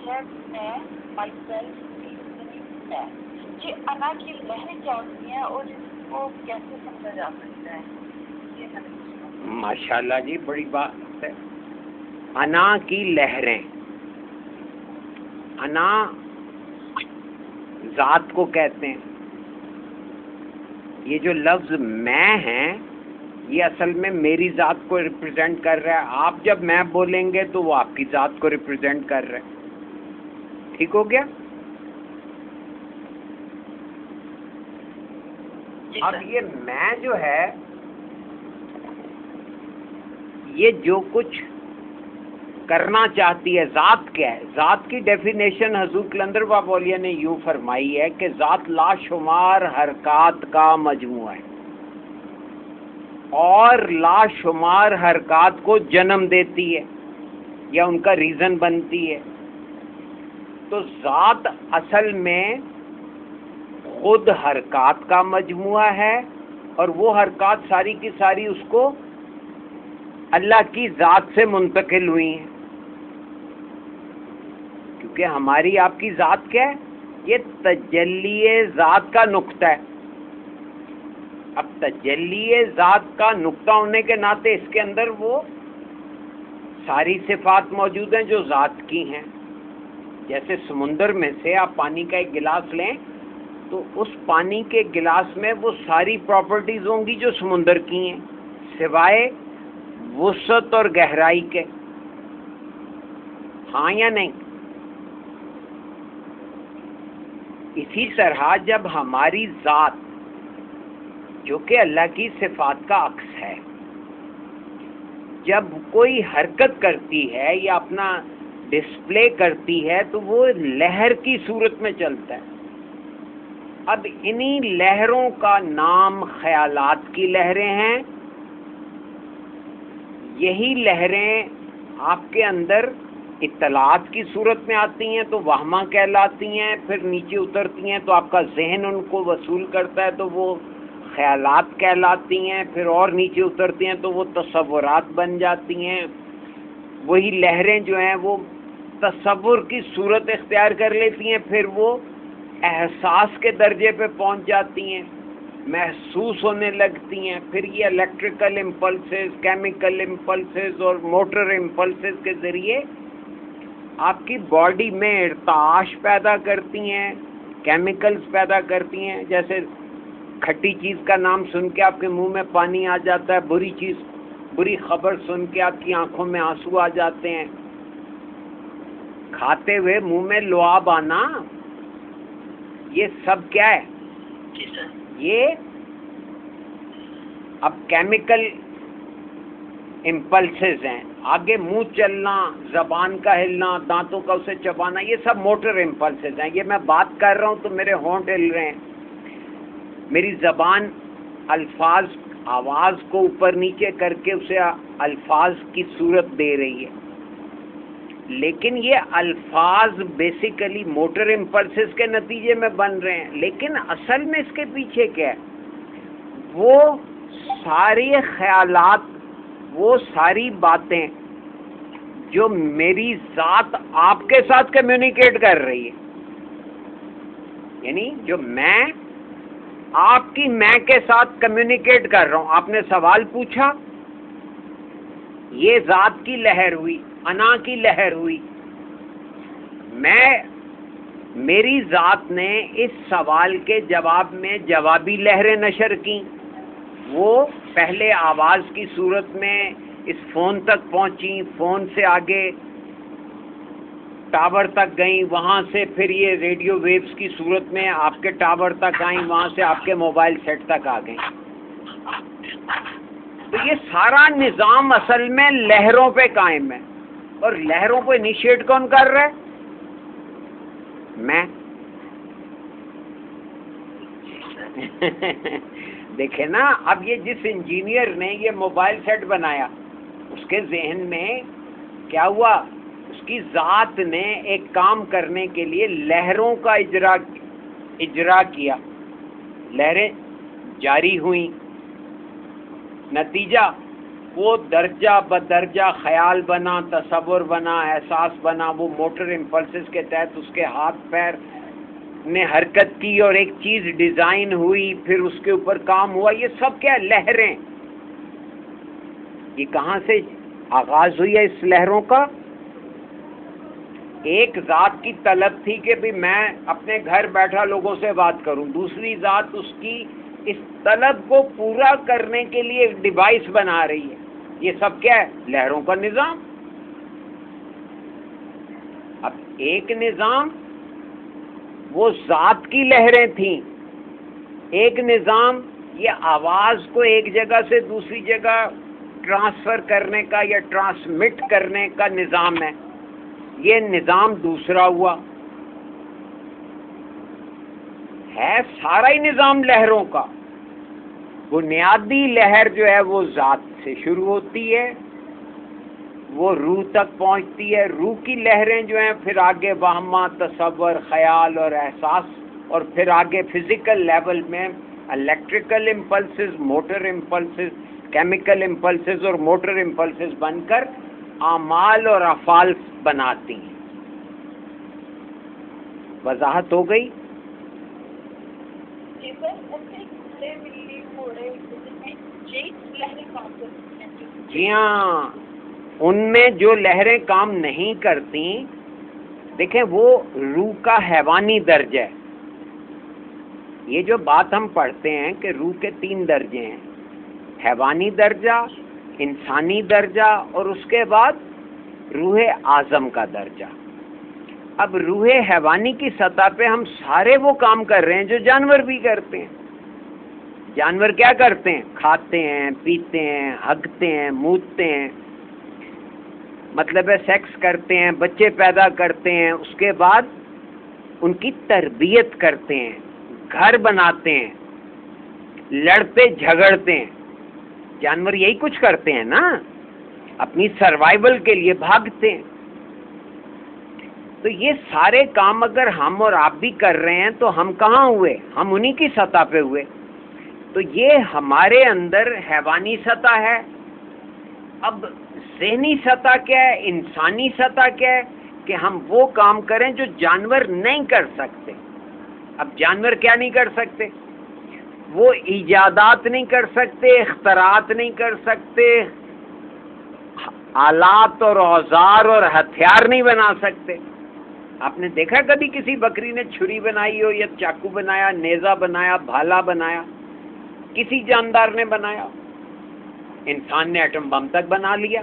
میں my self ہے یہ انا کی لہریں کیا ہوتی ہیں اور اس کو کیسے سمجھا جا سکتا ہے؟ ماشاءاللہ جی، بڑی بات ہے. انا کی لہریں، انا ذات کو کہتے ہیں. یہ جو لفظ میں ہے یہ اصل میں میری ذات کو ریپرزینٹ کر رہا ہے. آپ جب میں بولیں گے تو وہ آپ کی ذات کو ریپرزینٹ کر رہا ہے. ٹھیک ہو گیا؟ اب یہ میں جو ہے یہ جو کچھ کرنا چاہتی ہے، ذات کیا ہے؟ ذات کی ڈیفینیشن حضور کلندر باب اولیاء نے یوں فرمائی ہے کہ ذات لاشمار حرکات کا مجموعہ ہے اور لاشمار حرکات کو جنم دیتی ہے یا ان کا ریزن بنتی ہے. تو ذات اصل میں خود حرکات کا مجموعہ ہے اور وہ حرکات ساری کی ساری اس کو اللہ کی ذات سے منتقل ہوئی ہیں. کیونکہ ہماری آپ کی ذات کیا ہے؟ یہ تجلی ذات کا نقطہ ہے. اب تجلی ذات کا نقطہ ہونے کے ناطے اس کے اندر وہ ساری صفات موجود ہیں جو ذات کی ہیں. جیسے سمندر میں سے آپ پانی کا ایک گلاس لیں تو اس پانی کے گلاس میں وہ ساری پراپرٹیز ہوں گی جو سمندر کی ہیں سوائے وسعت اور گہرائی کے. ہاں یا نہیں؟ اسی طرح جب ہماری ذات جو کہ اللہ کی صفات کا عکس ہے جب کوئی حرکت کرتی ہے یا اپنا ڈسپلے کرتی ہے تو وہ لہر کی صورت میں چلتا ہے. اب انہی لہروں کا نام خیالات کی لہریں ہیں. یہی لہریں آپ کے اندر اطلاعات کی صورت میں آتی ہیں تو وہمہ کہلاتی ہیں، پھر نیچے اترتی ہیں تو آپ کا ذہن ان کو وصول کرتا ہے تو وہ خیالات کہلاتی ہیں، پھر اور نیچے اترتی ہیں تو وہ تصورات بن جاتی ہیں. وہی لہریں جو ہیں وہ تصور کی صورت اختیار کر لیتی ہیں، پھر وہ احساس کے درجے پہ پہنچ جاتی ہیں، محسوس ہونے لگتی ہیں. پھر یہ الیکٹریکل امپلسز، کیمیکل امپلسز اور موٹر امپلسز کے ذریعے آپ کی باڈی میں ارتعاش پیدا کرتی ہیں، کیمیکلز پیدا کرتی ہیں. جیسے کھٹی چیز کا نام سن کے آپ کے منہ میں پانی آ جاتا ہے، بری خبر سن کے آپ کی آنکھوں میں آنسو آ جاتے ہیں، کھاتے ہوئے منہ میں لعاب آنا، یہ سب کیا ہے؟ یہ اب کیمیکل امپلسز ہیں. آگے منہ چلنا، زبان کا ہلنا، دانتوں کا اسے چبانا، یہ سب موٹر امپلسز ہیں. یہ میں بات کر رہا ہوں تو میرے ہونٹ ہل رہے ہیں، میری زبان الفاظ آواز کو اوپر نیچے کر کے اسے الفاظ کی صورت دے رہی ہے. لیکن یہ الفاظ بیسیکلی موٹر امپلسز کے نتیجے میں بن رہے ہیں. لیکن اصل میں اس کے پیچھے کیا ہے؟ وہ سارے خیالات، وہ ساری باتیں جو میری ذات آپ کے ساتھ کمیونیکیٹ کر رہی ہے، یعنی جو میں آپ کی میں کے ساتھ کمیونیکیٹ کر رہا ہوں. آپ نے سوال پوچھا، یہ ذات کی لہر ہوئی، انا کی لہر ہوئی. میری ذات نے اس سوال کے جواب میں جوابی لہریں نشر کی. وہ پہلے آواز کی صورت میں اس فون تک پہنچی، فون سے آگے ٹاور تک گئیں، وہاں سے پھر یہ ریڈیو ویوز کی صورت میں آپ کے ٹاور تک آئیں، وہاں سے آپ کے موبائل سیٹ تک آ گئیں. تو یہ سارا نظام اصل میں لہروں پہ قائم ہے. اور لہروں کو انیشیٹ کون کر رہا ہے؟ میں. دیکھیں نا، اب یہ جس انجینئر نے یہ موبائل سیٹ بنایا اس کے ذہن میں کیا ہوا؟ اس کی ذات نے ایک کام کرنے کے لیے لہروں کا اجرا کیا، لہریں جاری ہوئیں. نتیجہ وہ درجہ بدرجہ خیال بنا، تصور بنا، احساس بنا، وہ موٹر امپلسز کے تحت اس کے ہاتھ پیر نے حرکت کی اور ایک چیز ڈیزائن ہوئی، پھر اس کے اوپر کام ہوا. یہ سب کیا لہریں. یہ کہاں سے آغاز ہوئی ہے اس لہروں کا؟ ایک ذات کی طلب تھی کہ بھی میں اپنے گھر بیٹھا لوگوں سے بات کروں، دوسری ذات اس کی اس طلب کو پورا کرنے کے لیے ایک ڈیوائس بنا رہی ہے. یہ سب کیا ہے؟ لہروں کا نظام. اب ایک نظام وہ ذات کی لہریں تھیں، ایک نظام یہ آواز کو ایک جگہ سے دوسری جگہ ٹرانسفر کرنے کا یا ٹرانسمٹ کرنے کا نظام ہے. یہ نظام دوسرا ہوا. ہے سارا ہی نظام لہروں کا. بنیادی لہر جو ہے وہ ذات سے شروع ہوتی ہے، وہ روح تک پہنچتی ہے. روح کی لہریں جو ہیں پھر آگے وہمہ، تصور، خیال اور احساس، اور پھر آگے فزیکل لیول میں electrical impulses, motor impulses, chemical impulses اور موٹر امپلسز بن کر اعمال اور افعال بناتی ہیں. وضاحت ہو گئی؟ جی سر، ایسے گھوڑے، بلی، گھوڑے میں یہی لہریں کام کرتی ہیں؟ جی ہاں، ان میں جو لہریں کام نہیں کرتی، دیکھیں وہ روح کا حیوانی درجہ ہے. یہ جو بات ہم پڑھتے ہیں کہ روح کے 3 درجے ہیں، حیوانی درجہ، انسانی درجہ اور اس کے بعد روح اعظم کا درجہ. اب روح حیوانی کی سطح پہ ہم سارے وہ کام کر رہے ہیں جو جانور بھی کرتے ہیں. جانور کیا کرتے ہیں؟ کھاتے ہیں، پیتے ہیں، ہگتے ہیں، مودتے ہیں، مطلب ہے سیکس کرتے ہیں، بچے پیدا کرتے ہیں، اس کے بعد ان کی تربیت کرتے ہیں، گھر بناتے ہیں، لڑتے جھگڑتے ہیں. جانور یہی کچھ کرتے ہیں نا، اپنی سروائیول کے لیے بھاگتے ہیں. تو یہ سارے کام اگر ہم اور آپ بھی کر رہے ہیں تو ہم کہاں ہوئے؟ ہم انہی کی سطح پہ ہوئے. تو یہ ہمارے اندر حیوانی سطح ہے. اب ذہنی سطح کیا ہے؟ انسانی سطح کیا ہے؟ کہ ہم وہ کام کریں جو جانور نہیں کر سکتے. اب جانور کیا نہیں کر سکتے؟ وہ ایجادات نہیں کر سکتے، اختراعات نہیں کر سکتے، آلات اور اوزار اور ہتھیار نہیں بنا سکتے. آپ نے دیکھا کبھی کسی بکری نے چھری بنائی ہو یا چاقو بنایا، نیزہ بنایا، بھالا بنایا؟ کسی جاندار نے بنایا؟ انسان نے ایٹم بم تک بنا لیا.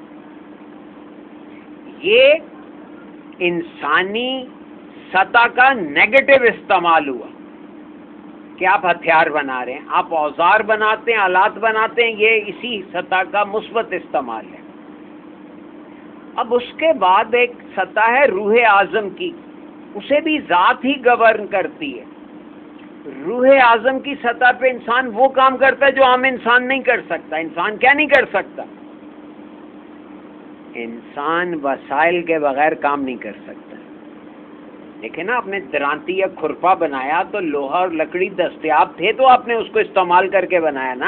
یہ انسانی سطح کا نیگیٹو استعمال ہوا کہ آپ ہتھیار بنا رہے ہیں، آپ اوزار بناتے ہیں، آلات بناتے ہیں. یہ اسی سطح کا مثبت استعمال ہے. اب اس کے بعد ایک سطح ہے روح اعظم کی، اسے بھی ذات ہی گورن کرتی ہے. روح اعظم کی سطح پہ انسان وہ کام کرتا ہے جو عام انسان نہیں کر سکتا. انسان کیا نہیں کر سکتا؟ انسان وسائل کے بغیر کام نہیں کر سکتا. دیکھیں نا، آپ نے درانتی یا کھرپا بنایا تو لوہا اور لکڑی دستیاب تھے تو آپ نے اس کو استعمال کر کے بنایا نا.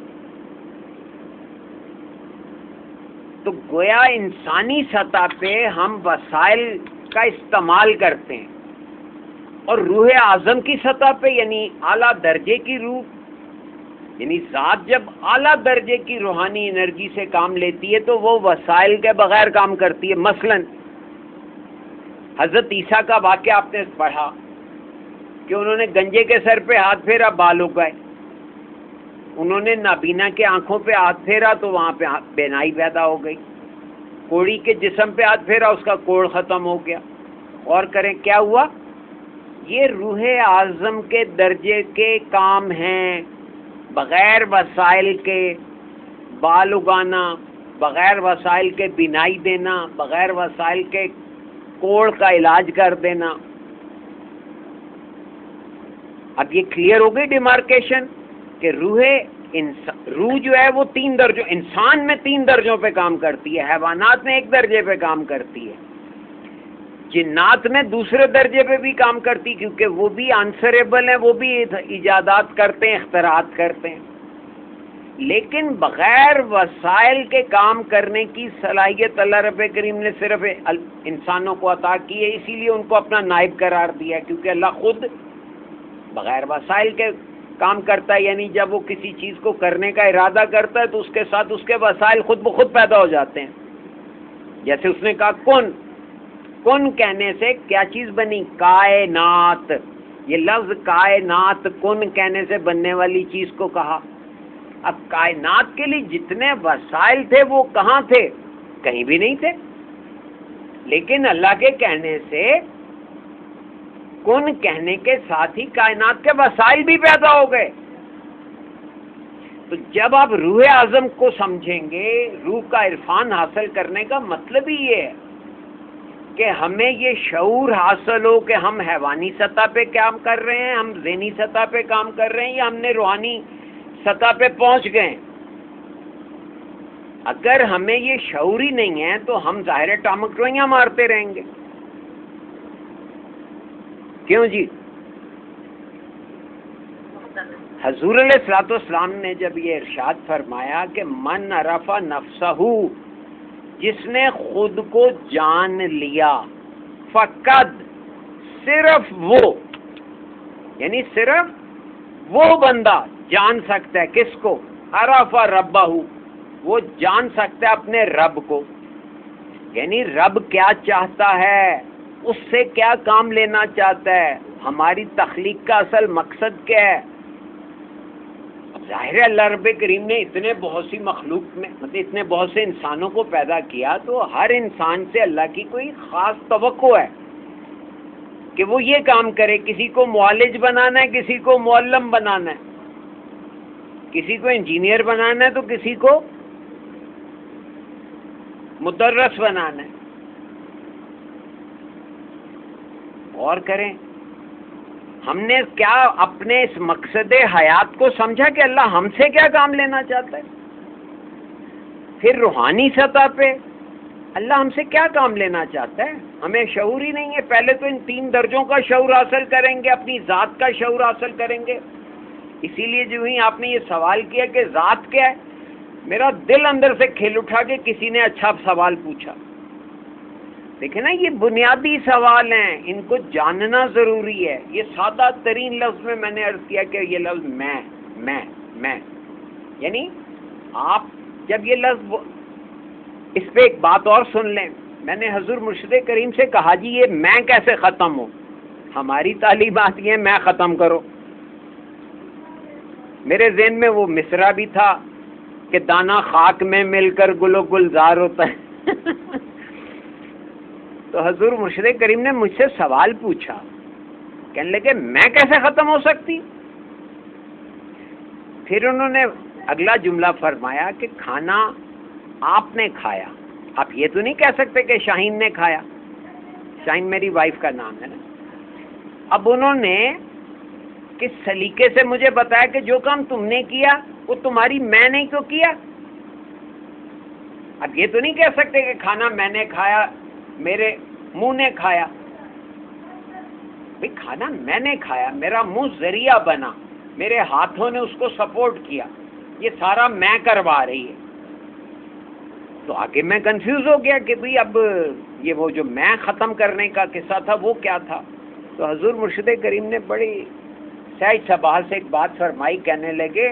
تو گویا انسانی سطح پہ ہم وسائل کا استعمال کرتے ہیں، اور روح اعظم کی سطح پہ یعنی اعلیٰ درجے کی روح، یعنی ذات جب اعلیٰ درجے کی روحانی انرجی سے کام لیتی ہے تو وہ وسائل کے بغیر کام کرتی ہے. مثلاً حضرت عیسیٰ کا واقعہ آپ نے پڑھا کہ انہوں نے گنجے کے سر پہ ہاتھ پھیرا، بال اگائے. انہوں نے نابینا کے آنکھوں پہ ہاتھ پھیرا تو وہاں پہ بینائی پیدا ہو گئی. کوڑی کے جسم پہ ہاتھ پھیرا، اس کا کوڑ ختم ہو گیا. اور کریں کیا ہوا؟ یہ روح اعظم کے درجے کے کام ہیں. بغیر وسائل کے بال اگانا، بغیر وسائل کے بینائی دینا، بغیر وسائل کے کوڑ کا علاج کر دینا. اب یہ کلیئر ہو گئی ڈیمارکیشن کہ روح جو ہے وہ 3 درجوں، انسان میں 3 درجوں پہ کام کرتی ہے، حیوانات میں 1 درجے پہ کام کرتی ہے، جنات میں دوسرے درجے پہ بھی کام کرتی کیونکہ وہ بھی آنسریبل ہیں، وہ بھی ایجادات کرتے ہیں، اختراعات کرتے ہیں. لیکن بغیر وسائل کے کام کرنے کی صلاحیت اللہ رب کریم نے صرف انسانوں کو عطا کی ہے، اسی لیے ان کو اپنا نائب قرار دیا، کیونکہ اللہ خود بغیر وسائل کے کام کرتا ہے، یعنی جب وہ کسی چیز کو کرنے کا ارادہ کرتا ہے تو اس کے ساتھ اس کے وسائل خود بخود پیدا ہو جاتے ہیں۔ جیسے اس نے کہا کن، کن کہنے سے کیا چیز بنی؟ کائنات۔ یہ لفظ کائنات کن کہنے سے بننے والی چیز کو کہا۔ اب کائنات کے لیے جتنے وسائل تھے وہ کہاں تھے؟ کہیں بھی نہیں تھے، لیکن اللہ کے کہنے سے، کن کہنے کے ساتھ ہی کائنات کے وسائل بھی پیدا ہو گئے۔ تو جب آپ روح اعظم کو سمجھیں گے، روح کا عرفان حاصل کرنے کا مطلب ہی یہ ہے کہ ہمیں یہ شعور حاصل ہو کہ ہم حیوانی سطح پہ کام کر رہے ہیں، ہم ذہنی سطح پہ کام کر رہے ہیں، یا ہم نے روحانی سطح پہ پہنچ گئے۔ اگر ہمیں یہ شعور ہی نہیں ہے تو ہم ظاہر ٹامکٹوئیاں مارتے رہیں گے۔ کیوں جی؟ حضور علیہ الصلوۃ والسلام نے جب یہ ارشاد فرمایا کہ من عرف نفسہ، جس نے خود کو جان لیا، فقد، صرف وہ، یعنی صرف وہ بندہ جان سکتا ہے کس کو؟ عرف ربہ، وہ جان سکتا ہے اپنے رب کو، یعنی رب کیا چاہتا ہے، اس سے کیا کام لینا چاہتا ہے، ہماری تخلیق کا اصل مقصد کیا ہے۔ اب ظاہر ہے اللہ رب کریم نے اتنے بہت سی مخلوق میں، مطلب اتنے بہت سے انسانوں کو پیدا کیا، تو ہر انسان سے اللہ کی کوئی خاص توقع ہے کہ وہ یہ کام کرے۔ کسی کو معالج بنانا ہے، کسی کو معلم بنانا ہے، کسی کو انجینئر بنانا ہے تو کسی کو مدرس بنانا ہے۔ اور کریں، ہم نے کیا اپنے اس مقصد حیات کو سمجھا کہ اللہ ہم سے کیا کام لینا چاہتا ہے؟ پھر روحانی سطح پہ اللہ ہم سے کیا کام لینا چاہتا ہے؟ ہمیں شعور ہی نہیں ہے۔ پہلے تو ان 3 درجوں کا شعور حاصل کریں گے، اپنی ذات کا شعور حاصل کریں گے۔ اسی لیے جو ہی آپ نے یہ سوال کیا کہ ذات کیا ہے، میرا دل اندر سے کھل اٹھا کہ کسی نے اچھا سوال پوچھا۔ دیکھیں نا، یہ بنیادی سوال ہیں، ان کو جاننا ضروری ہے۔ یہ سادہ ترین لفظ میں نے عرض کیا کہ یہ لفظ میں، یعنی آپ جب یہ لفظ، اس پہ ایک بات اور سن لیں، میں نے حضور مرشد کریم سے کہا جی یہ میں کیسے ختم ہو؟ ہماری تعلیمات یہ میں ختم کرو۔ میرے ذہن میں وہ مصرع بھی تھا کہ دانہ خاک میں مل کر گل و گلزار ہوتا ہے۔ تو حضور مرشد کریم نے مجھ سے سوال پوچھا، کہنے لگے میں کیسے ختم ہو سکتی؟ پھر انہوں نے اگلا جملہ فرمایا کہ کھانا آپ نے کھایا، آپ یہ تو نہیں کہہ سکتے کہ شاہین نے کھایا، شاہین میری وائف کا نام ہے نا۔ اب انہوں نے کس سلیقے سے مجھے بتایا کہ جو کام تم نے کیا وہ تمہاری میں نے کیوں کیا؟ اب یہ تو نہیں کہہ سکتے کہ کھانا میں نے کھایا، میرے منہ نے کھایا۔ بھئی کھانا میں نے کھایا، میرا منہ ذریعہ بنا، میرے ہاتھوں نے اس کو سپورٹ کیا، یہ سارا میں کروا رہی ہے۔ تو آگے میں کنفیوز ہو گیا کہ بھئی اب یہ وہ جو میں ختم کرنے کا قصہ تھا وہ کیا تھا؟ تو حضور مرشد کریم نے بڑی سہج سبال سے ایک بات فرمائی، کہنے لگے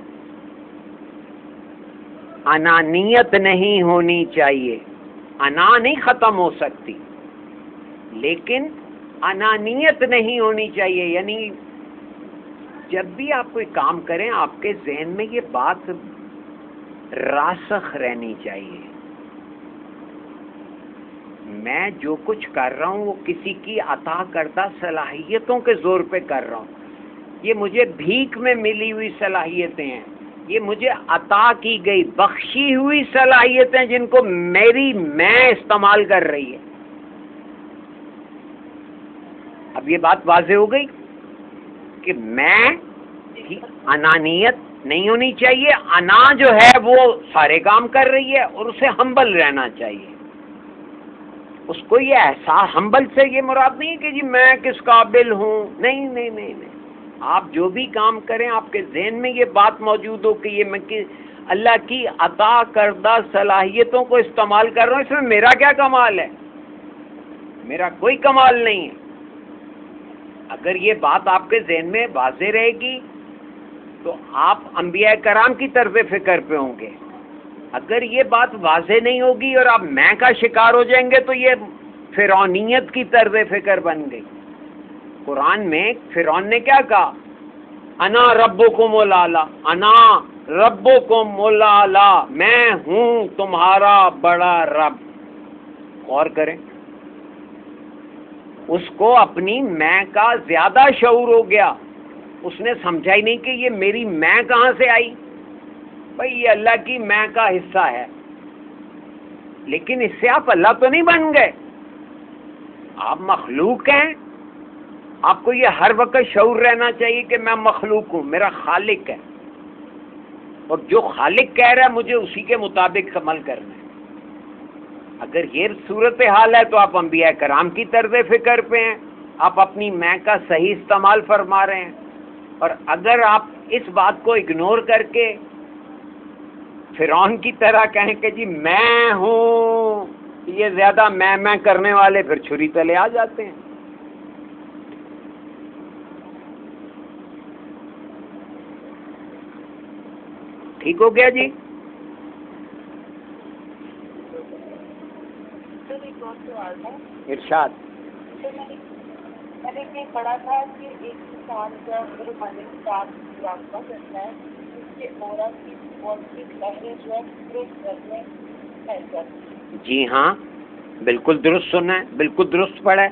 انانیت نہیں ہونی چاہیے، انا نہیں ختم ہو سکتی، لیکن انانیت نہیں ہونی چاہیے، یعنی جب بھی آپ کوئی کام کریں آپ کے ذہن میں یہ بات راسخ رہنی چاہیے، میں جو کچھ کر رہا ہوں وہ کسی کی عطا کردہ صلاحیتوں کے زور پہ کر رہا ہوں، یہ مجھے بھیک میں ملی ہوئی صلاحیتیں ہیں، یہ مجھے عطا کی گئی بخشی ہوئی صلاحیتیں جن کو میری میں استعمال کر رہی ہے۔ اب یہ بات واضح ہو گئی کہ میں انانیت نہیں ہونی چاہیے، انا جو ہے وہ سارے کام کر رہی ہے اور اسے ہمبل رہنا چاہیے۔ اس کو یہ احساس، ہمبل سے یہ مراد نہیں ہے کہ جی میں کس قابل ہوں، نہیں نہیں نہیں نہیں، آپ جو بھی کام کریں آپ کے ذہن میں یہ بات موجود ہو کہ یہ میں اللہ کی عطا کردہ صلاحیتوں کو استعمال کر رہا ہوں، اس میں میرا کیا کمال ہے؟ میرا کوئی کمال نہیں ہے۔ اگر یہ بات آپ کے ذہن میں واضح رہے گی تو آپ انبیاء کرام کی طرز فکر پہ ہوں گے۔ اگر یہ بات واضح نہیں ہوگی اور آپ میں کا شکار ہو جائیں گے تو یہ فرعونیت کی طرز فکر بن گئی۔ قرآن میں فرعون نے کیا کہا؟ انا ربکم الاعلی، انا ربکم الاعلی، میں ہوں تمہارا بڑا رب۔ غور کریں، اس کو اپنی میں کا زیادہ شعور ہو گیا، اس نے سمجھا ہی نہیں کہ یہ میری میں کہاں سے آئی، بھئی یہ اللہ کی میں کا حصہ ہے۔ لیکن اس سے آپ اللہ تو نہیں بن گئے، آپ مخلوق ہیں۔ آپ کو یہ ہر وقت شعور رہنا چاہیے کہ میں مخلوق ہوں، میرا خالق ہے، اور جو خالق کہہ رہا ہے مجھے اسی کے مطابق عمل کرنا ہے۔ اگر یہ صورتحال ہے تو آپ انبیاء کرام کی طرز فکر پہ ہیں، آپ اپنی میں کا صحیح استعمال فرما رہے ہیں۔ اور اگر آپ اس بات کو اگنور کر کے فرعون کی طرح کہیں کہ جی میں ہوں، یہ زیادہ میں کرنے والے پھر چھری تلے آ جاتے ہیں۔ ٹھیک ہو گیا جی؟ ارشاد۔ میں نے یہ پڑھا تھا کہ ایک کسان جب روحانی ساتھ رابطہ کرتا ہے اس کے اورا کی پازیٹیو لہریں جو ہے درست کرنے ایسا۔ جی ہاں، بالکل درست سنا ہے، بالکل درست پڑھا ہے۔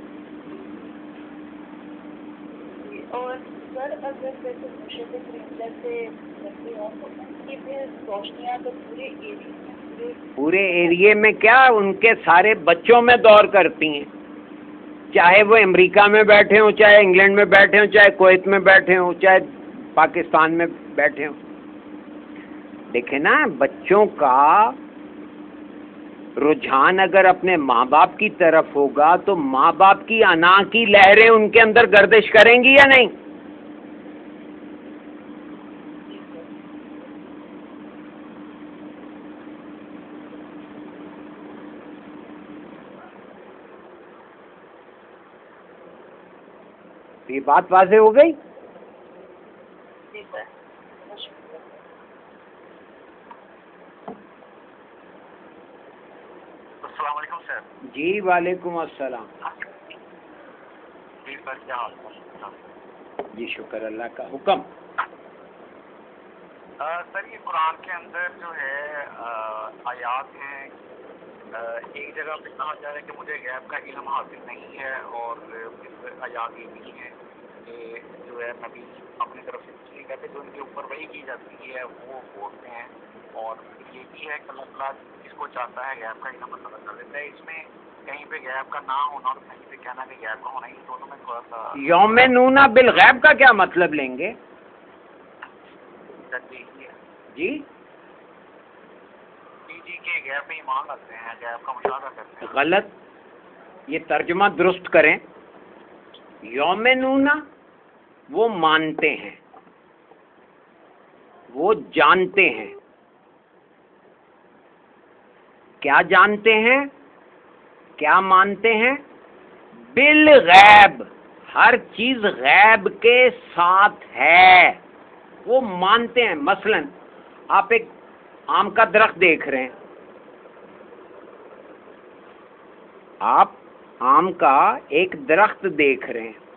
اور سر اگر جیسے مشرق کریم سے کرتی ہوں تو ان کی پھر روشنیاں تو پورے ایریے میں کیا ان کے سارے بچوں میں دور کرتی ہیں، چاہے وہ امریکہ میں بیٹھے ہوں، چاہے انگلینڈ میں بیٹھے ہوں، چاہے کویت میں بیٹھے ہوں، چاہے پاکستان میں بیٹھے ہوں۔ دیکھیں نا، بچوں کا رجحان اگر اپنے ماں باپ کی طرف ہوگا تو ماں باپ کی انا کی لہریں ان کے اندر گردش کریں گی یا نہیں؟ یہ بات واضح ہو گئی؟ السلام علیکم سر۔ جی وعلیکم السلام۔ جی سر، کیا حال ہے؟ جی شکر اللہ کا، حکم۔ سر یہ قرآن کے اندر جو ہے آیات ہیں، ایک جگہ پہ کہا جا رہا ہے کہ مجھے غیب کا علم حاصل نہیں ہے، اور اس آیات یہ بھی ہیں کہ جو ہے نبی اپنی طرف سے کچھ نہیں کہتے، جو ان کے اوپر وحی کی جاتی ہے وہ بولتے ہیں، اور یہ بھی ہے کہ اللہ تعالیٰ جس کو چاہتا ہے غیب کا علم عطا کر دیتا ہے۔ اس میں کہیں پہ غیب کا نہ ہونا اور کہیں پہ کہنا کہ غیب کا ہونا، ان دونوں میں تھوڑا سا یوم نونا بالغیب کا کیا مطلب لیں گے؟ جی جی کہ غیب میں ایمان رکھتے ہیں، غیب کا مشاہدہ کرتے ہیں۔ غلط، یہ ترجمہ درست کریں۔ یوم نونا وہ مانتے ہیں، وہ جانتے ہیں۔ کیا جانتے ہیں، کیا مانتے ہیں؟ بالغیب، ہر چیز غیب کے ساتھ ہے، وہ مانتے ہیں۔ مثلا آپ ایک آم کا درخت دیکھ رہے ہیں، آپ آم کا ایک درخت دیکھ رہے ہیں،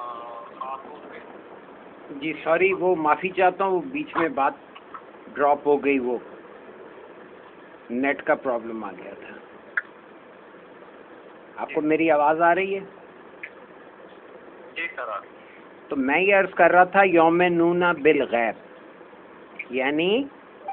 खातून पे। जी सॉरी, वो माफ़ी चाहता हूँ, बीच में बात ड्रॉप हो गई, वो नेट का प्रॉब्लम आ गया था। आपको मेरी आवाज़ आ रही है? जी सर। तो मैं ये अर्ज़ कर रहा था यौम नूना बिल गैब, यानी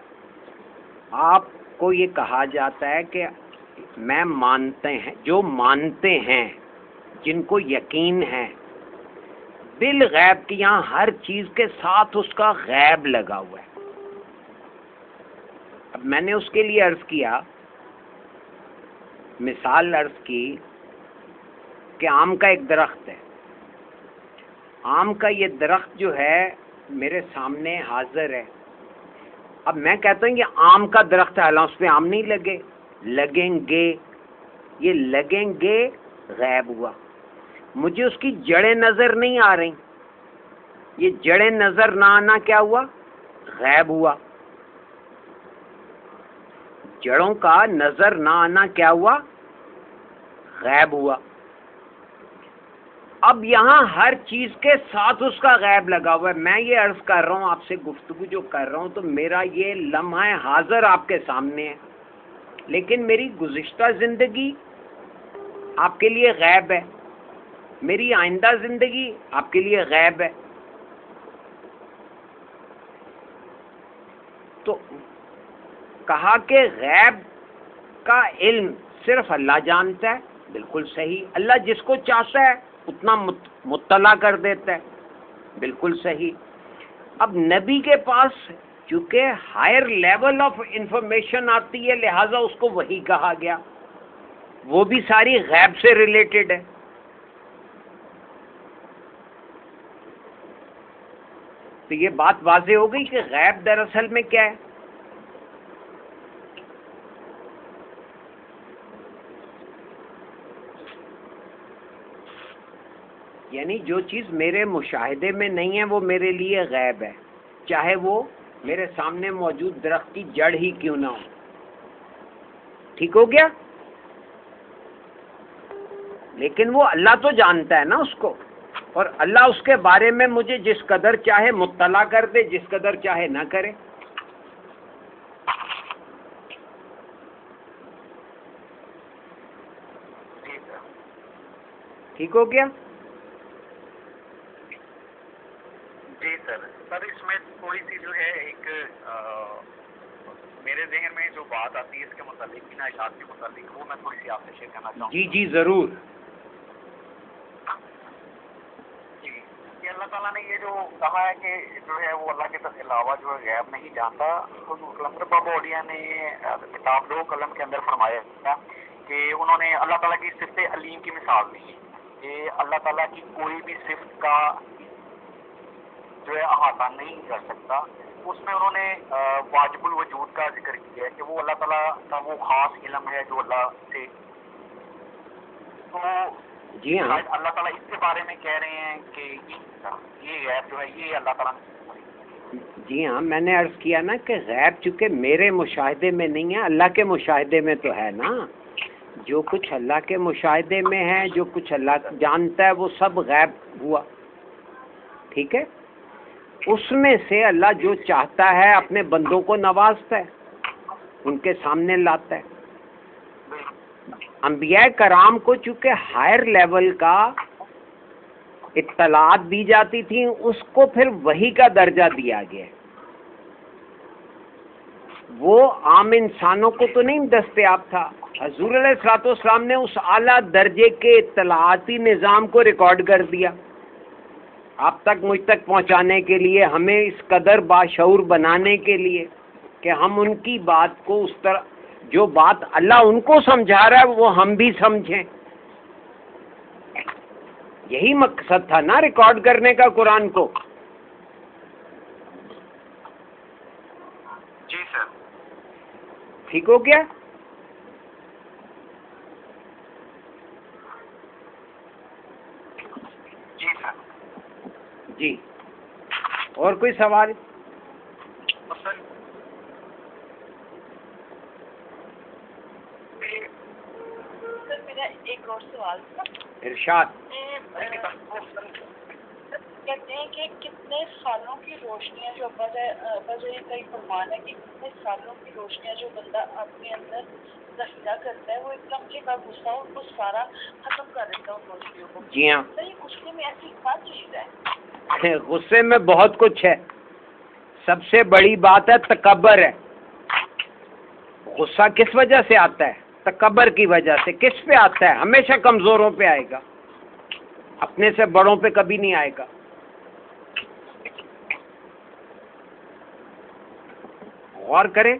आपको ये कहा जाता है कि मैं मानते हैं, जो मानते हैं, जिनको यकीन है बिल गैब की, यहाँ हर चीज़ के साथ उसका गैब लगा हुआ है। अब मैंने उसके लिए अर्ज़ किया, मिसाल अर्ज़ की कि आम का एक दरख्त है, आम का ये दरख्त जो है मेरे सामने हाजिर है। अब मैं कहता हूँ ये आम का दरख्त है, हालांकि उस पर आम नहीं लगे, लगेंगे, ये लगेंगे गैब हुआ। मुझे उसकी जड़ें नज़र नहीं आ रही, ये जड़ें नज़र ना आना क्या हुआ? गैब हुआ। जड़ों का नज़र ना आना क्या हुआ? गैब हुआ। अब यहाँ हर चीज़ के साथ उसका गैब लगा हुआ है। मैं ये अर्ज़ कर रहा हूँ आपसे, गुफ्तगू जो कर रहा हूँ, तो मेरा ये लम्हा हाज़िर आपके सामने है, लेकिन मेरी गुज़िश्ता ज़िंदगी आपके लिए गैब है, मेरी आइंदा ज़िंदगी आपके लिए गैब है। तो कहा कि गैब का इल्म सिर्फ अल्लाह जानता है, बिल्कुल सही। अल्लाह जिसको चाहता है उतना मुत्तला कर देता है, बिल्कुल सही। अब नबी के पास चूँकि हायर लेवल ऑफ इंफॉर्मेशन आती है, लिहाजा उसको वही कहा गया, वो भी सारी गैब से रिलेटेड है। तो ये बात वाज़ेह हो गई कि गैब दरअसल में क्या है। यानी जो चीज़ मेरे मुशाहिदे में नहीं है वो मेरे लिए गैब है, चाहे वो मेरे सामने मौजूद दरख्त की जड़ ही क्यों ना हो। ठीक हो गया? लेकिन वो अल्लाह तो जानता है ना उसको, और अल्लाह उसके बारे में मुझे जिस कदर चाहे मुत्तला कर दे, जिस कदर चाहे ना करे। ठीक हो गया? जी सर। सर इसमें थोड़ी सी जो है एक मेरे जहन में जो बात आती है इसके मुतालिक, इन आयत के मुतालिक, वो मैं थोड़ी सी आपसे शेयर करना चाहूँगा। जी जी ज़रूर। जी, कि अल्लाह ताला ने ये जो कहा है कि जो है वो अल्लाह के अलावा जो है गैब नहीं जानता, तो कलंदर बाबा ओडिया ने किताब दो कलम के अंदर फरमाया था कि उन्होंने अल्लाह ताला की सिफ़त अलीम की मिसाल दी है कि अल्लाह ताला की कोई भी सिफ़त का जो है अहाता नहीं कर सकता। उसमें उन्होंने वाजिबुल वजूद का जिक्र किया है कि वो अल्लाह ताला का वो खास इल्म है जो अल्लाह से, तो जी हाँ, अल्लाह ताला इसके बारे में कह रहे हैं कि ये गैब जो है ये अल्लाह ताला। जी हाँ, मैंने अर्ज़ किया ना कि गैब चूँकि मेरे मुशाहिदे में नहीं है, अल्लाह के मुशाहिदे में तो है ना। जो कुछ अल्लाह के मुशाहिदे में है, जो कुछ अल्लाह जानता है, वो सब गैब हुआ। ठीक है? उसमें से अल्लाह जो चाहता है अपने बंदों को नवाजता है, उनके सामने लाता है। अंबिया कराम को चूँकि हायर लेवल का इत्तलात दी जाती थी, उसको फिर वही का दर्जा दिया गया। वो आम इंसानों को तो नहीं दस्तयाब था। हजूर अलैहिस्सलाम ने उस आला दर्जे के इत्तलाती निज़ाम को रिकॉर्ड कर दिया आप तक, मुझ तक पहुंचाने के लिए, हमें इस कदर बाशऊर बनाने के लिए कि हम उनकी बात को उस तरह, जो बात अल्लाह उनको समझा रहा है वो हम भी समझें। यही मकसद था ना रिकॉर्ड करने का कुरान को। जी सर। ठीक हो गया? जी सर। जी, और कोई सवाल? सर मेरा एक और सवाल था। इरशाद। کہتے ہیں کہ کتنے سالوں کی روشنیاں جو ابا جی کا ہی فرمان ہے کہ کتنے سالوں کی روشنیاں جو بندہ اپنے اندر ذخیرہ کرتا ہے وہ ایک لمحے کا غصہ اور وہ سارا ختم کر دیتا ہے ان روشنیوں کو. جی ہاں, غصے میں ایسی کیا چیز ہے؟ غصے میں بہت کچھ ہے. سب سے بڑی بات ہے تکبر ہے. غصہ کس وجہ سے آتا ہے؟ تکبر کی وجہ سے. کس پہ آتا ہے؟ ہمیشہ کمزوروں پہ آئے گا, اپنے سے بڑوں پہ کبھی نہیں آئے گا. غور کریں,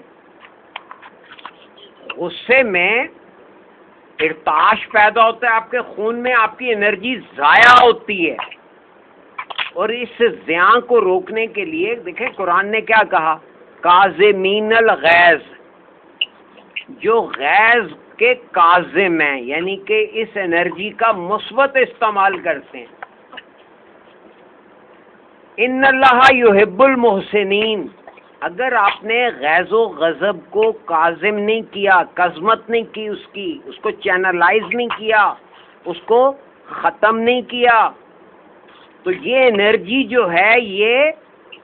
غصے میں ارتعاش پیدا ہوتا ہے آپ کے خون میں, آپ کی انرجی ضائع ہوتی ہے. اور اس زیاں کو روکنے کے لیے دیکھیں قرآن نے کیا کہا, کاظمین الغیظ, جو غیظ کے کاظم ہیں یعنی کہ اس انرجی کا مثبت استعمال کرتے ہیں. ان اللہ یحب المحسنین. اگر آپ نے غیظ و غضب کو کاظم نہیں کیا, کظمت نہیں کی, اس کو چینلائز نہیں کیا, اس کو ختم نہیں کیا, تو یہ انرجی جو ہے یہ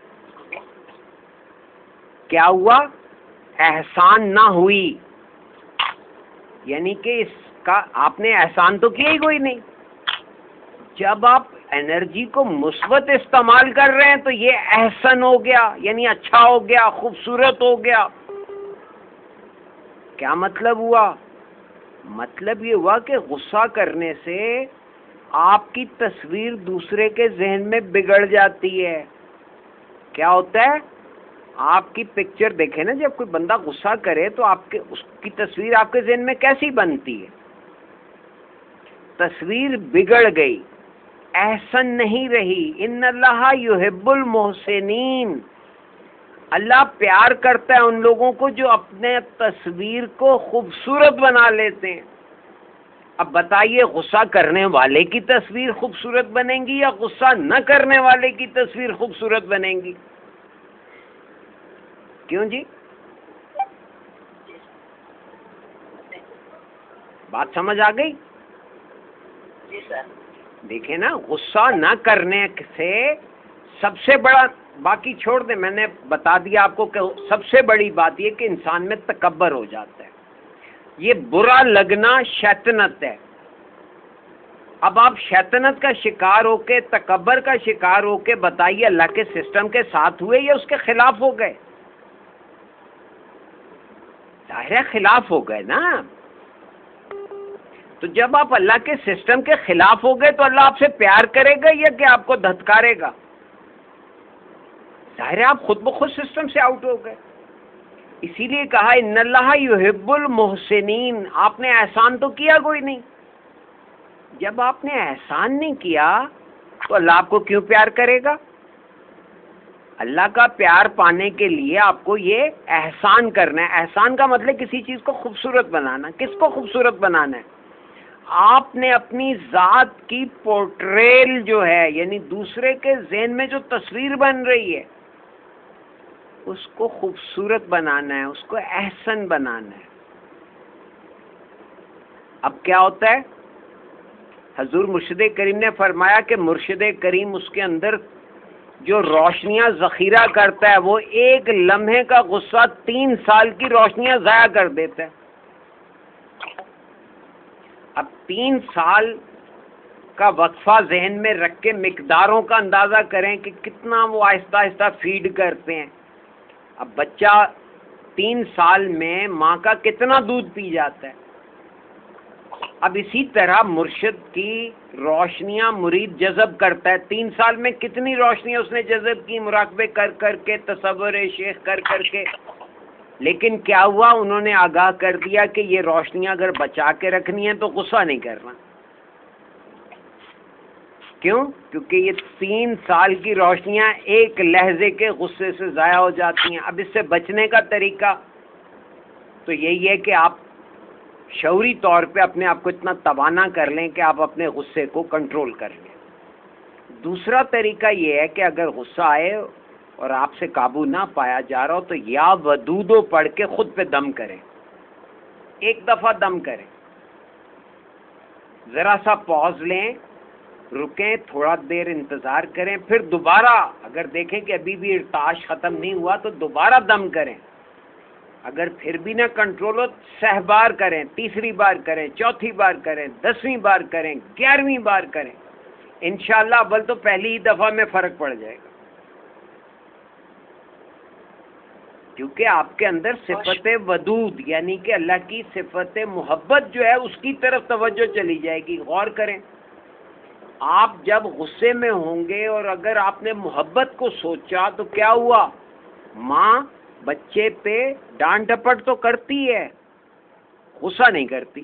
کیا ہوا؟ احسان نہ ہوئی. یعنی کہ اس کا آپ نے احسان تو کیا ہی کوئی نہیں. جب آپ انرجی کو مثبت استعمال کر رہے ہیں تو یہ احسن ہو گیا, یعنی اچھا ہو گیا, خوبصورت ہو گیا. کیا مطلب ہوا؟ مطلب یہ ہوا کہ غصہ کرنے سے آپ کی تصویر دوسرے کے ذہن میں بگڑ جاتی ہے. کیا ہوتا ہے؟ آپ کی پکچر دیکھیں نا, جب کوئی بندہ غصہ کرے تو اس کی تصویر آپ کے ذہن میں کیسی بنتی ہے؟ تصویر بگڑ گئی, احسن نہیں رہی. ان اللہ یحب المحسنین. اللہ پیار کرتا ہے ان لوگوں کو جو اپنے تصویر کو خوبصورت بنا لیتے ہیں. اب بتائیے, غصہ کرنے والے کی تصویر خوبصورت بنے گی یا غصہ نہ کرنے والے کی تصویر خوبصورت بنے گی؟ کیوں جی؟ بات سمجھ آ گئی؟ جی سر. دیکھیں نا, غصہ نہ کرنے سے سب سے بڑا, باقی چھوڑ دیں, میں نے بتا دیا آپ کو کہ سب سے بڑی بات یہ کہ انسان میں تکبر ہو جاتا ہے. یہ برا لگنا شیطنت ہے. اب آپ شیطنت کا شکار ہو کے, تکبر کا شکار ہو کے بتائیے اللہ کے سسٹم کے ساتھ ہوئے یا اس کے خلاف ہو گئے؟ ظاہر خلاف ہو گئے نا. تو جب آپ اللہ کے سسٹم کے خلاف ہو گئے تو اللہ آپ سے پیار کرے گا یا کہ آپ کو دھتکارے گا؟ ظاہر آپ خود بخود سسٹم سے آؤٹ ہو گئے. اسی لیے کہا ان اللہ یحب المحسنین. آپ نے احسان تو کیا کوئی نہیں. جب آپ نے احسان نہیں کیا تو اللہ آپ کو کیوں پیار کرے گا؟ اللہ کا پیار پانے کے لیے آپ کو یہ احسان کرنا ہے. احسان کا مطلب کسی چیز کو خوبصورت بنانا. کس کو خوبصورت بنانا ہے؟ آپ نے اپنی ذات کی پورٹریل جو ہے, یعنی دوسرے کے ذہن میں جو تصویر بن رہی ہے, اس کو خوبصورت بنانا ہے, اس کو احسن بنانا ہے. اب کیا ہوتا ہے؟ حضور مرشد کریم نے فرمایا کہ مرشد کریم اس کے اندر جو روشنیاں ذخیرہ کرتا ہے وہ ایک لمحے کا غصہ 3 سال کی روشنیاں ضائع کر دیتا ہے. اب 3 سال کا وقفہ ذہن میں رکھ کے مقداروں کا اندازہ کریں کہ کتنا وہ آہستہ آہستہ فیڈ کرتے ہیں. اب بچہ 3 سال میں ماں کا کتنا دودھ پی جاتا ہے. اب اسی طرح مرشد کی روشنیاں مرید جذب کرتا ہے. 3 سال میں کتنی روشنیاں اس نے جذب کی, مراقبے کر کر کے, تصور شیخ کر کر کے. لیکن کیا ہوا؟ انہوں نے آگاہ کر دیا کہ یہ روشنیاں اگر بچا کے رکھنی ہیں تو غصہ نہیں کرنا. کیوں؟ کیونکہ یہ 3 سال کی روشنیاں ایک لہجے کے غصے سے ضائع ہو جاتی ہیں. اب اس سے بچنے کا طریقہ تو یہی ہے کہ آپ شعوری طور پہ اپنے آپ کو اتنا توانا کر لیں کہ آپ اپنے غصے کو کنٹرول کر لیں. دوسرا طریقہ یہ ہے کہ اگر غصہ آئے اور آپ سے قابو نہ پایا جا رہا ہو تو یا ودودو پڑھ کے خود پہ دم کریں. ایک دفعہ دم کریں, ذرا سا پوز لیں رکیں، تھوڑا دیر انتظار کریں، پھر دوبارہ اگر دیکھیں کہ ابھی بھی ارتعاش ختم نہیں ہوا تو دوبارہ دم کریں، اگر پھر بھی نہ کنٹرول ہو 6 بار کریں، تیسری بار کریں، چوتھی بار کریں، 10ویں بار کریں، 11ویں بار کریں، انشاءاللہ اول تو پہلی ہی دفعہ میں فرق پڑ جائے گا، کیونکہ آپ کے اندر صفت ودود یعنی کہ اللہ کی صفت محبت جو ہے اس کی طرف توجہ چلی جائے گی۔ غور کریں، آپ جب غصے میں ہوں گے اور اگر آپ نے محبت کو سوچا تو کیا ہوا؟ ماں بچے پہ ڈانٹ ڈپٹ تو کرتی ہے، غصہ نہیں کرتی۔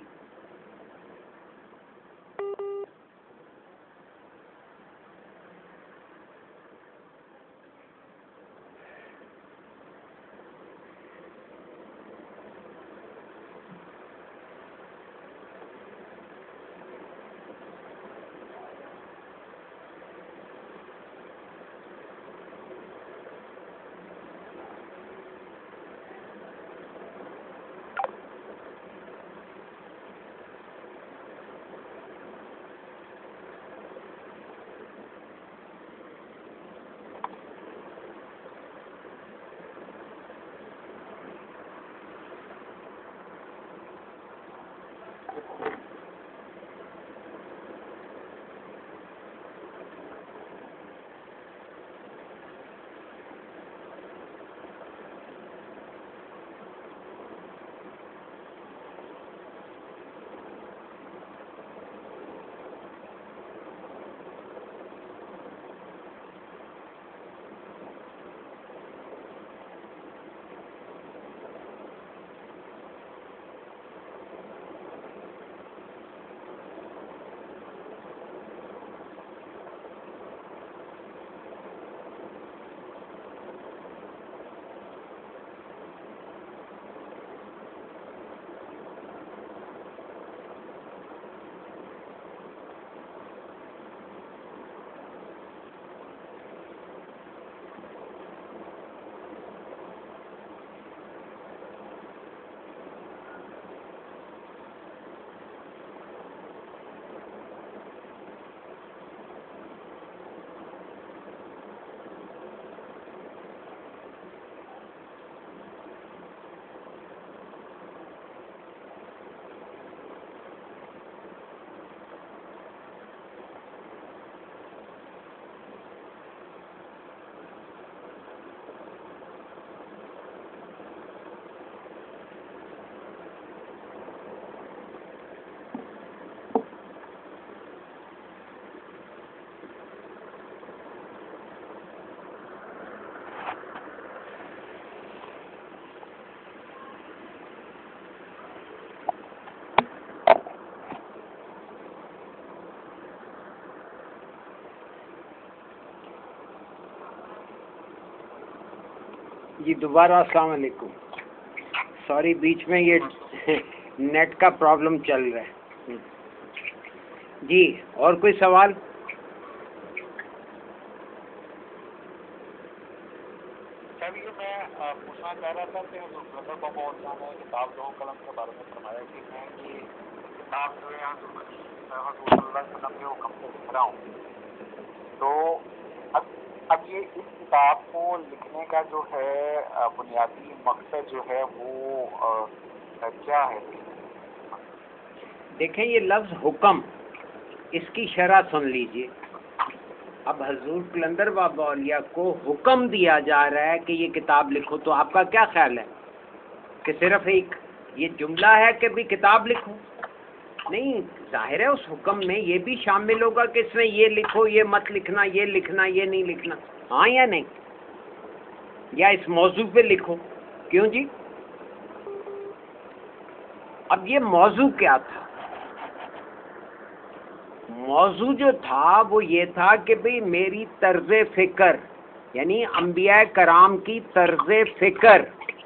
جی دوبارہ السلام علیکم، سوری بیچ میں یہ نیٹ کا پرابلم چل رہا ہے۔ جی اور کوئی سوال؟ سر یہ میں پوچھنا چاہ رہا تھا کہ حضرت محمد نے کتاب جو قلم کے بارے میں فرمایا کہ میں یہ کتاب جو ہے حضور صلی اللہ علیہ وسلم کے حکم سے لکھ رہا ہوں، تو اب یہ اس کتاب کو لکھنے کا جو ہے بنیادی مقصد جو ہے وہ کیا ہے؟ دیکھیں یہ لفظ حکم، اس کی شرح سن لیجئے۔ اب حضور قلندر بابا اولیاء کو حکم دیا جا رہا ہے کہ یہ کتاب لکھو، تو آپ کا کیا خیال ہے کہ صرف ایک یہ جملہ ہے کہ بھی کتاب لکھو؟ نہیں، ظاہر ہے اس حکم میں یہ بھی شامل ہوگا کہ اس میں یہ لکھو، یہ مت لکھنا، یہ لکھنا، یہ نہیں لکھنا، ہاں یا نہیں؟ یا اس موضوع پہ لکھو، کیوں جی؟ اب یہ موضوع کیا تھا؟ موضوع جو تھا وہ یہ تھا کہ بھئی میری طرز فکر، یعنی انبیاء کرام کی طرز فکر،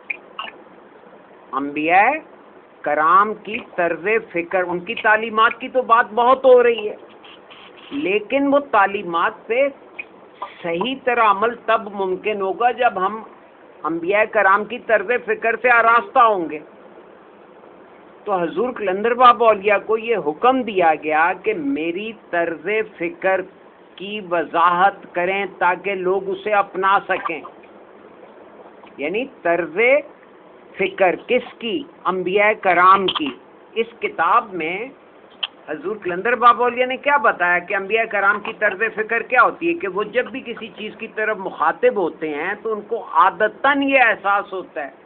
انبیاء کرام کی طرز فکر، ان کی تعلیمات کی تو بات بہت ہو رہی ہے، لیکن وہ تعلیمات پہ صحیح طرح عمل تب ممکن ہوگا جب ہم انبیاء کرام کی طرز فکر سے آراستہ ہوں گے۔ تو حضور قلندر بابا اولیاء کو یہ حکم دیا گیا کہ میری طرز فکر کی وضاحت کریں تاکہ لوگ اسے اپنا سکیں. یعنی طرز فکر کس کی؟ انبیاء کرام کی. اس کتاب میں حضور قلندر بابا اولیاء نے کیا بتایا کہ انبیاء کرام کی طرز فکر کیا ہوتی ہے کہ وہ جب بھی کسی چیز کی طرف مخاطب ہوتے ہیں تو ان کو عادتاً یہ احساس ہوتا ہے،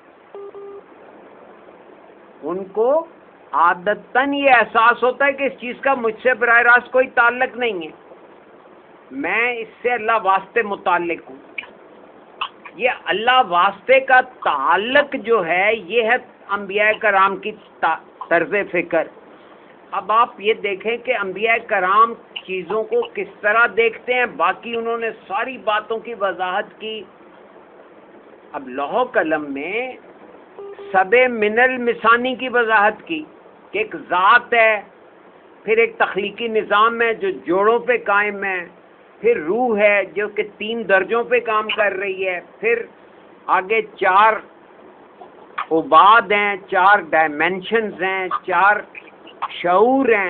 ان کو عادتاً یہ احساس ہوتا ہے کہ اس چیز کا مجھ سے براہ راست کوئی تعلق نہیں ہے، میں اس سے اللہ واسطے متعلق ہوں. یہ اللہ واسطے کا تعلق جو ہے یہ ہے انبیاء کرام کی طرز فکر. اب آپ یہ دیکھیں کہ انبیاء کرام چیزوں کو کس طرح دیکھتے ہیں. باقی انہوں نے ساری باتوں کی وضاحت کی. اب لوح و قلم میں سب من المثانی کی وضاحت کی کہ ایک ذات ہے، پھر ایک تخلیقی نظام ہے جو جوڑوں پہ قائم ہے، پھر روح ہے جو کہ 3 درجوں پہ کام کر رہی ہے، پھر آگے 4 ابعاد ہیں، 4 ڈائمینشنز ہیں، 4 شعور ہیں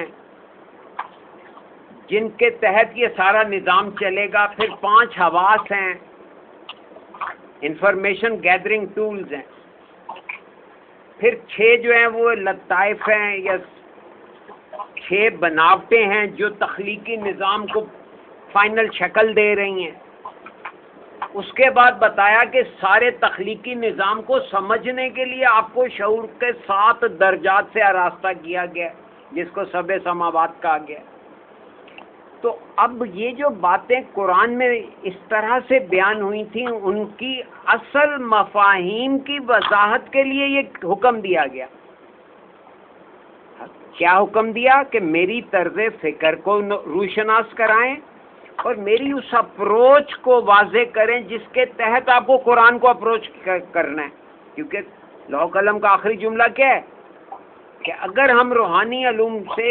جن کے تحت یہ سارا نظام چلے گا، پھر 5 حواس ہیں، انفارمیشن گیدرنگ ٹولز ہیں، پھر 6 جو ہیں وہ لطائف ہیں یا 6 بناوٹیں ہیں جو تخلیقی نظام کو فائنل شکل دے رہی ہیں. اس کے بعد بتایا کہ سارے تخلیقی نظام کو سمجھنے کے لیے آپ کو شعور کے 7 درجات سے آراستہ کیا گیا جس کو سبع سماوات کہا گیا. تو اب یہ جو باتیں قرآن میں اس طرح سے بیان ہوئی تھیں ان کی اصل مفاہیم کی وضاحت کے لیے یہ حکم دیا گیا. کیا حکم دیا؟ کہ میری طرز فکر کو روشناس کرائیں اور میری اس اپروچ کو واضح کریں جس کے تحت آپ کو قرآن کو اپروچ کرنا ہے. کیونکہ لوح و قلم کا آخری جملہ کیا ہے کہ اگر ہم روحانی علوم سے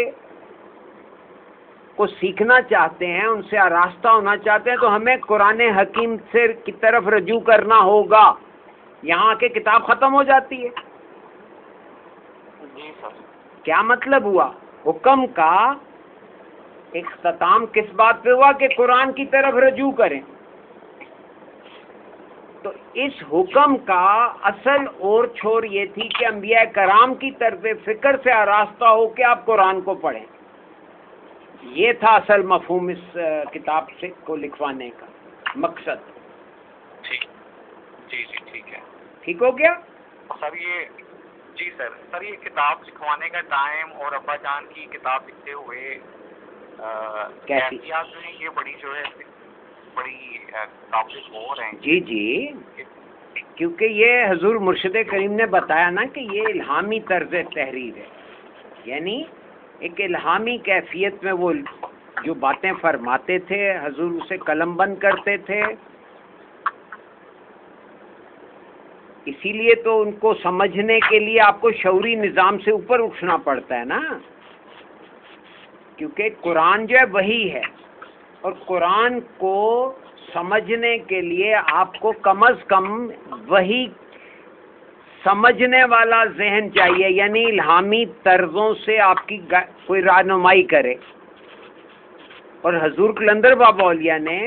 کو سیکھنا چاہتے ہیں، ان سے آراستہ ہونا چاہتے ہیں، تو ہمیں قرآن حکیم سے کی طرف رجوع کرنا ہوگا. یہاں کے کتاب ختم ہو جاتی ہے. جی سر. کیا مطلب ہوا؟ حکم کا اختتام کس بات پہ ہوا کہ قرآن کی طرف رجوع کریں. تو اس حکم کا اصل اور چھور یہ تھی کہ انبیاء کرام کی طرف فکر سے آراستہ ہو کے آپ قرآن کو پڑھیں. یہ تھا اصل مفہوم اس کتاب سے کو لکھوانے کا مقصد. ٹھیک. جی جی ٹھیک ہے. ٹھیک ہو گیا سر. جی سر یہ کتاب لکھوانے کا ٹائم اور ابا جان کی کتاب لکھتے ہوئے کیفیات جو ہیں یہ بڑی قابل غور ہیں. جی جی کیونکہ یہ حضور مرشد کریم نے بتایا نا کہ یہ الہامی طرز تحریر ہے، یعنی ایک الہامی کیفیت میں وہ جو باتیں فرماتے تھے حضور اسے قلم بند کرتے تھے. اسی لیے تو ان کو سمجھنے کے لیے آپ کو شعوری نظام سے اوپر اٹھنا پڑتا ہے نا، کیونکہ قرآن جو ہے وہی ہے، اور قرآن کو سمجھنے کے لیے آپ کو کم از کم وہی سمجھنے والا ذہن چاہیے، یعنی الہامی طرزوں سے آپ کی کوئی رہنمائی کرے. اور حضور قلندر بابا اولیاء نے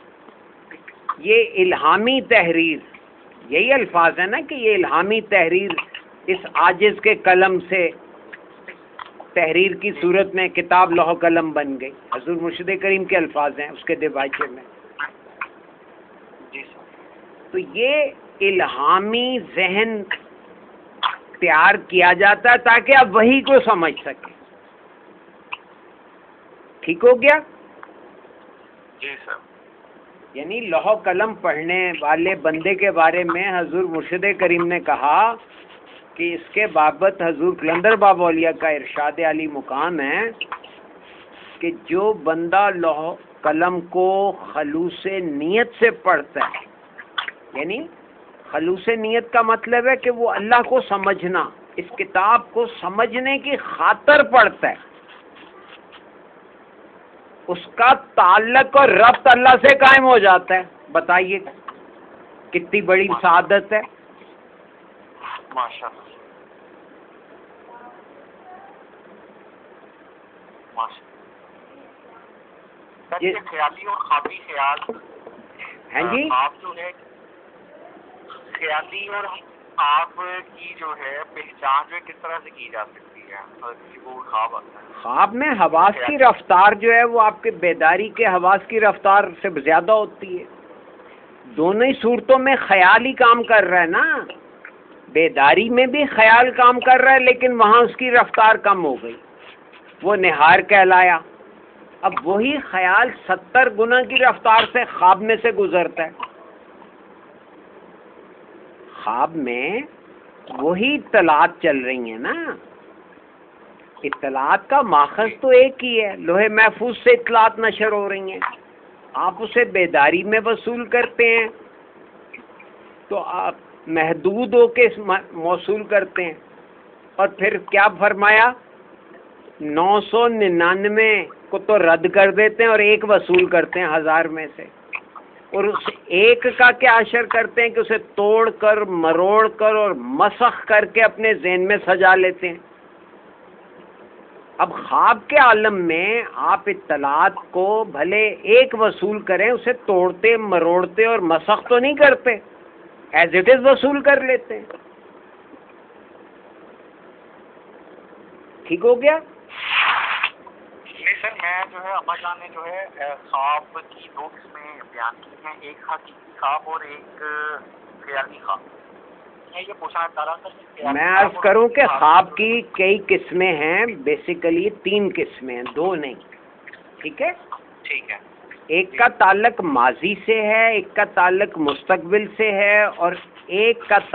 یہ الہامی تحریر، یہی الفاظ ہے نا کہ یہ الہامی تحریر اس عاجز کے قلم سے تحریر کی صورت میں کتاب لوح و قلم بن گئی. حضور مرشد کریم کے الفاظ ہیں اس کے دیباچے میں. تو یہ الہامی ذہن تیار کیا جاتا ہے تاکہ آپ وہی کو سمجھ سکیں. ٹھیک ہو گیا؟ جی سر. یعنی لوح و قلم پڑھنے والے بندے کے بارے میں حضور مرشد کریم نے کہا کہ اس کے بابت حضور قلندر بابا اولیاء کا ارشاد علی مقام ہے کہ جو بندہ لوح و قلم کو خلوص نیت سے پڑھتا ہے، یعنی خلوص نیت کا مطلب ہے کہ وہ اللہ کو سمجھنا، اس کتاب کو سمجھنے کی خاطر پڑھتا ہے، اس کا تعلق اور ربط اللہ سے قائم ہو جاتا ہے. بتائیے کتنی بڑی سعادت ہے. ماشاءاللہ. یہ خیالی اور خوابی خیال ہیں جی، آپ جو ہے خیالی اور خواب کی جو ہے پہچان جو ہے کس طرح سے کی جا سکتی ہے؟ کسی کو خواب آتا ہے، خواب میں حواس کی رفتار جو ہے وہ آپ کے بیداری کے حواس کی رفتار سے زیادہ ہوتی ہے. دونوں ہی صورتوں میں خیال ہی کام کر رہا ہے نا. بیداری میں بھی خیال کام کر رہا ہے لیکن وہاں اس کی رفتار کم ہو گئی، وہ نہار کہلایا. اب وہی خیال 70 گنا کی رفتار سے خواب میں سے گزرتا ہے. خواب میں وہی اطلاعات چل رہی ہیں نا. اطلاعات کا ماخذ تو ایک ہی ہے، لوح محفوظ سے اطلاعات نشر ہو رہی ہیں. آپ اسے بیداری میں وصول کرتے ہیں تو آپ محدود ہو کے موصول کرتے ہیں. اور پھر کیا فرمایا؟ 999 کو تو رد کر دیتے ہیں اور ایک وصول کرتے ہیں 1000 میں سے. اور اس ایک کا کیا اثر کرتے ہیں کہ اسے توڑ کر مروڑ کر اور مسخ کر کے اپنے ذہن میں سجا لیتے ہیں. اب خواب کے عالم میں آپ اطلاعات کو بھلے ایک وصول کریں، اسے توڑتے مروڑتے اور مسخ تو نہیں کرتے، ایز اٹ از وصول کر لیتے ہیں. ٹھیک ہو گیا؟ نہیں سر، میں جو ہے اما جان نے جو ہے خواب کی 2 قسمیں بیان کی ہیں، ایک حقیقی خواب اور ایک خیالی خواب. میں یہ پوچھنا چاہ رہا تھا، میں عرض کروں کہ خواب کی کئی قسمیں ہیں، بیسیکلی 3 قسمیں ہیں، 2 نہیں. ٹھیک ہے؟ ٹھیک ہے. ایک کا تعلق ماضی سے ہے، ایک کا تعلق مستقبل سے ہے، اور ایک کا